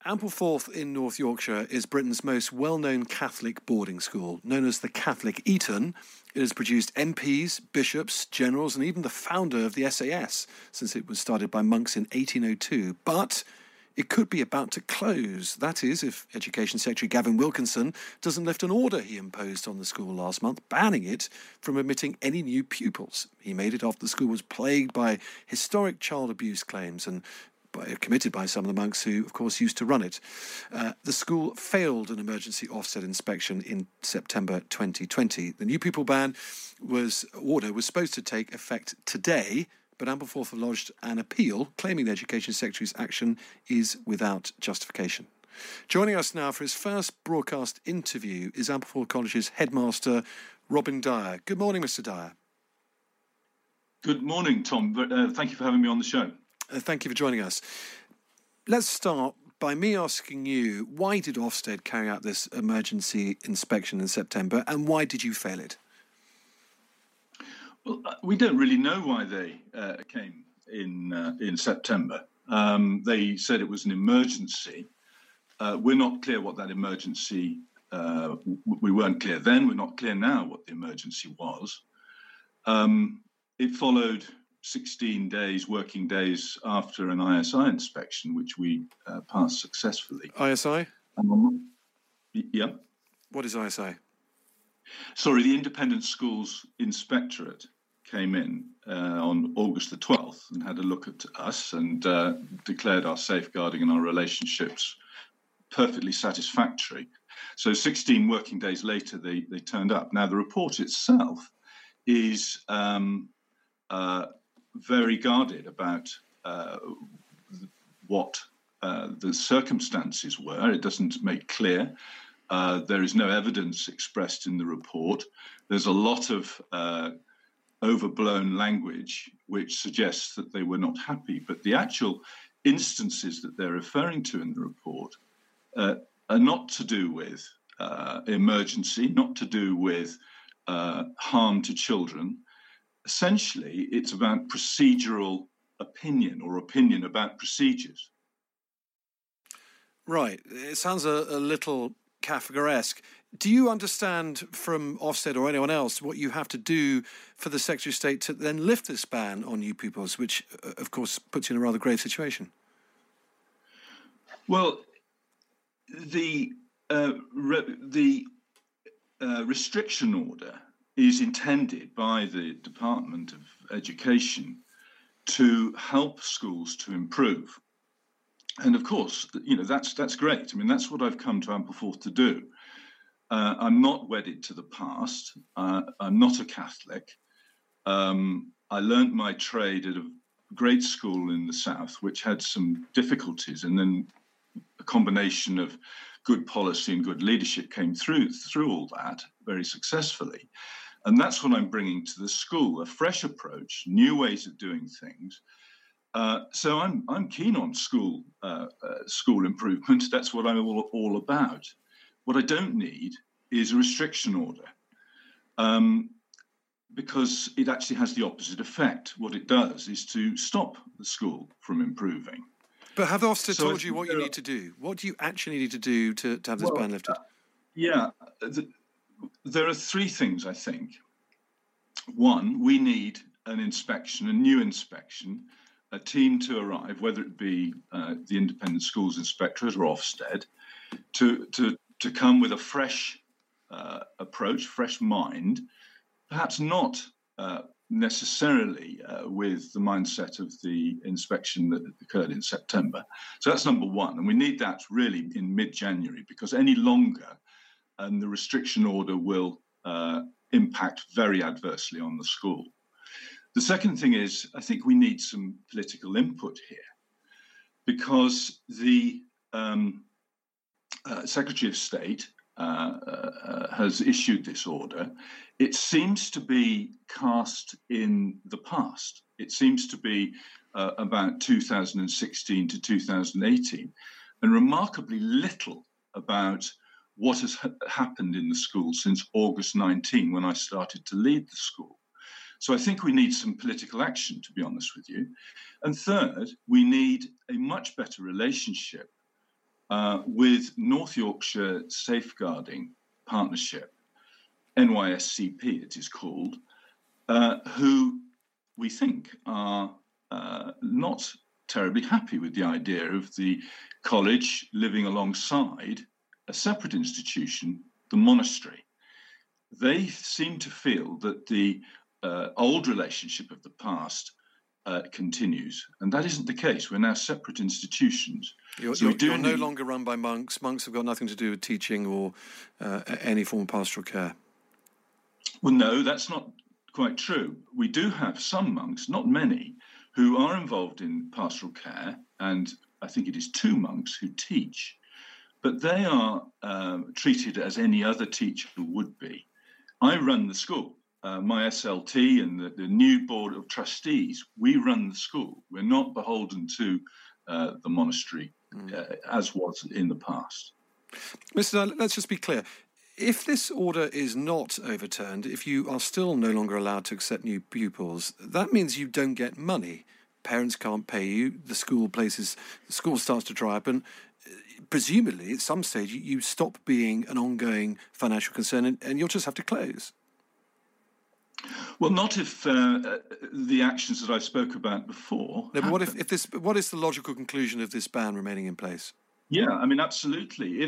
Ampleforth in North Yorkshire is Britain's most well-known Catholic boarding school. Known as the Catholic Eton, it has produced MPs, bishops, generals and even the founder of the SAS, since it was started by monks in 1802. But it could be about to close. That is, if Education Secretary Gavin Wilkinson doesn't lift an order he imposed on the school last month, banning it from admitting any new pupils. He made it after the school was plagued by historic child abuse claims and committed by some of the monks who, of course, used to run it. The school failed an emergency Ofsted inspection in September 2020. The new pupil ban order was supposed to take effect today, but Ampleforth have lodged an appeal claiming the Education Secretary's action is without justification. Joining us now for his first broadcast interview is Ampleforth College's headmaster, Robin Dyer. Good morning, Mr. Dyer. Good morning, Tom. Thank you for having me on the show. Thank you for joining us. Let's start by me asking you, why did Ofsted carry out this emergency inspection in September, and why did you fail it? Well, we don't really know why they came in September. They said it was an emergency. We're not clear what that emergency. We weren't clear then. We're not clear now what the emergency was. It followed 16 working days after an ISI inspection, which we passed successfully. ISI? Yeah. What is ISI? Sorry, the Independent Schools Inspectorate came in on August the 12th and had a look at us and declared our safeguarding and our relationships perfectly satisfactory. So 16 working days later, they turned up. Now, the report itself is very guarded about what the circumstances were. It doesn't make clear. There is no evidence expressed in the report. There's a lot of overblown language which suggests that they were not happy. But the actual instances that they're referring to in the report are not to do with emergency, not to do with harm to children. Essentially, it's about procedural opinion or opinion about procedures. Right. It sounds a little Kafkaesque. Do you understand from Ofsted or anyone else what you have to do for the Secretary of State to then lift this ban on new pupils, which, of course, puts you in a rather grave situation? Well, the restriction order is intended by the Department of Education to help schools to improve. And of course, that's great. I mean, that's what I've come to Ampleforth to do. I'm not wedded to the past. I'm not a Catholic. I learnt my trade at a great school in the south, which had some difficulties, and then a combination of good policy and good leadership came through all that very successfully. And that's what I'm bringing to the school, a fresh approach, new ways of doing things. So I'm keen on school improvement. That's what I'm all about. What I don't need is a restriction order, because it actually has the opposite effect. What it does is to stop the school from improving. But have Ofsted told you what you need to do? What do you actually need to do to have this ban lifted? There are three things, I think. One, we need an inspection, a new inspection, a team to arrive, whether it be the Independent Schools Inspectorate or Ofsted, to come with a fresh approach, fresh mind, perhaps not necessarily with the mindset of the inspection that occurred in September. So that's number one. And we need that really in mid-January, because any longer and the restriction order will impact very adversely on the school. The second thing is, I think we need some political input here, because the Secretary of State has issued this order. It seems to be cast in the past. It seems to be about 2016 to 2018, and remarkably little about what has happened in the school since August 19, when I started to lead the school. So I think we need some political action, to be honest with you. And third, we need a much better relationship with North Yorkshire Safeguarding Partnership, NYSCP it is called, who we think are not terribly happy with the idea of the college living alongside a separate institution, the monastery. They seem to feel that the old relationship of the past continues, and that isn't the case. We're now separate institutions. You're no longer run by monks. Monks have got nothing to do with teaching or any form of pastoral care. Well, no, that's not quite true. We do have some monks, not many, who are involved in pastoral care, and I think it is 2 monks who teach, but they are treated as any other teacher would be. I run the school. My SLT and the new board of trustees, we run the school. We're not beholden to the monastery as was in the past. Mr. Dyer, let's just be clear. If this order is not overturned, if you are still no longer allowed to accept new pupils, that means you don't get money. Parents can't pay you. The school starts to dry up, and presumably at some stage you stop being an ongoing financial concern, and you'll just have to close. Well, not if the actions that I spoke about before. No, but what is the logical conclusion of this ban remaining in place? Yeah, I mean, absolutely.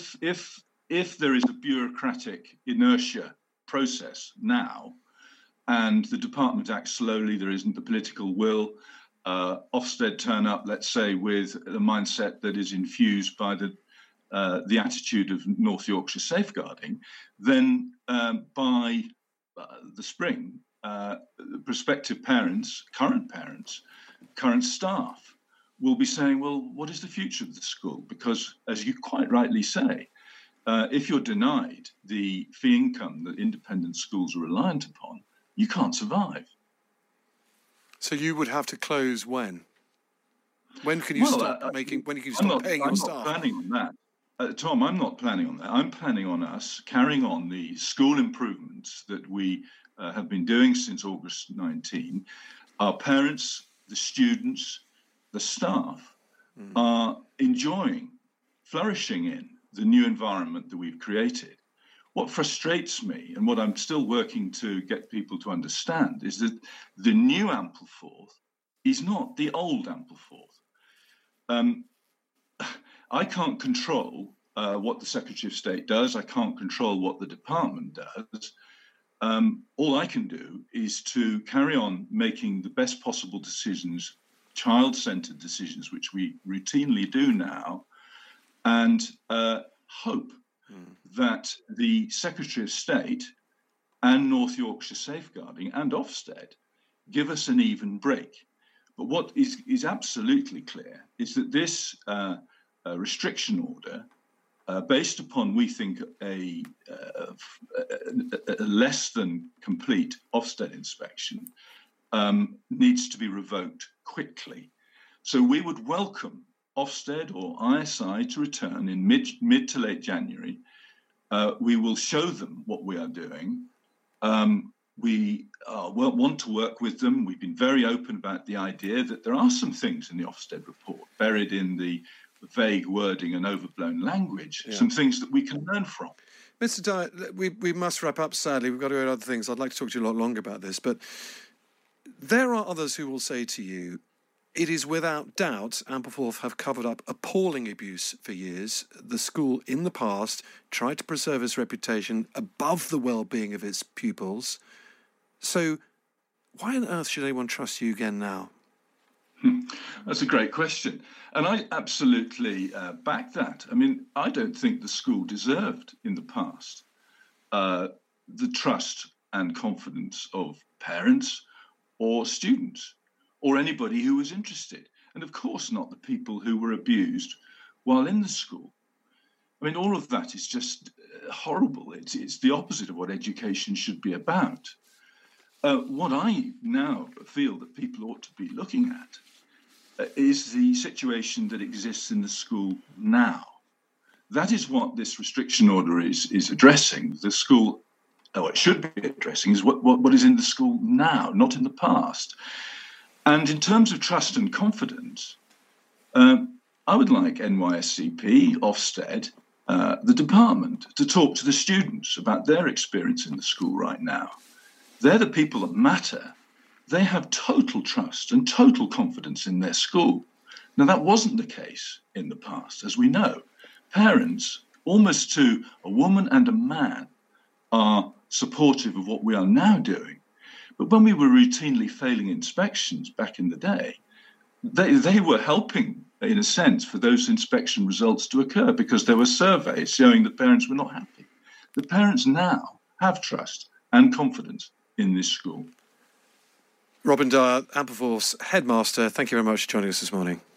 If there is a bureaucratic inertia process now, and the department acts slowly, there isn't the political will, Ofsted turn up, let's say, with a mindset that is infused by the attitude of North Yorkshire Safeguarding, then by the spring, prospective parents, current staff will be saying, well, what is the future of the school? Because, as you quite rightly say, if you're denied the fee income that independent schools are reliant upon, you can't survive. So you would have to close when? When can you stop paying your staff? I'm not planning on that. Tom, I'm not planning on that. I'm planning on us carrying on the school improvements that we have been doing since August 19. Our parents, the students, the staff are enjoying, flourishing in the new environment that we've created. What frustrates me, and what I'm still working to get people to understand, is that the new Ampleforth is not the old Ampleforth. I can't control what the Secretary of State does. I can't control what the department does. All I can do is to carry on making the best possible decisions, child-centred decisions, which we routinely do now, and hope that the Secretary of State and North Yorkshire Safeguarding and Ofsted give us an even break. But what is absolutely clear is that this restriction order, based upon, we think, a less than complete Ofsted inspection, needs to be revoked quickly. So we would welcome Ofsted or ISI to return in mid to late January. We will show them what we are doing. We want to work with them. We've been very open about the idea that there are some things in the Ofsted report buried in the vague wording and overblown language, some things that we can learn from. Mr. Dyer, we must wrap up, sadly. We've got to go to other things. I'd like to talk to you a lot longer about this, but there are others who will say to you, it is without doubt Ampleforth have covered up appalling abuse for years. The school in the past tried to preserve its reputation above the well-being of its pupils. So why on earth should anyone trust you again now? That's a great question. And I absolutely back that. I mean, I don't think the school deserved in the past the trust and confidence of parents or students, or anybody who was interested. And of course not the people who were abused while in the school. I mean, all of that is just horrible. It's the opposite of what education should be about. What I now feel that people ought to be looking at is the situation that exists in the school now. That is what this restriction order is addressing. The school, it should be addressing, is what is in the school now, not in the past. And in terms of trust and confidence, I would like NYSCP, Ofsted, the department to talk to the students about their experience in the school right now. They're the people that matter. They have total trust and total confidence in their school. Now, that wasn't the case in the past, as we know. Parents, almost to a woman and a man, are supportive of what we are now doing. But when we were routinely failing inspections back in the day, they were helping, in a sense, for those inspection results to occur because there were surveys showing that parents were not happy. The parents now have trust and confidence in this school. Robin Dyer, Aberforth headmaster, thank you very much for joining us this morning.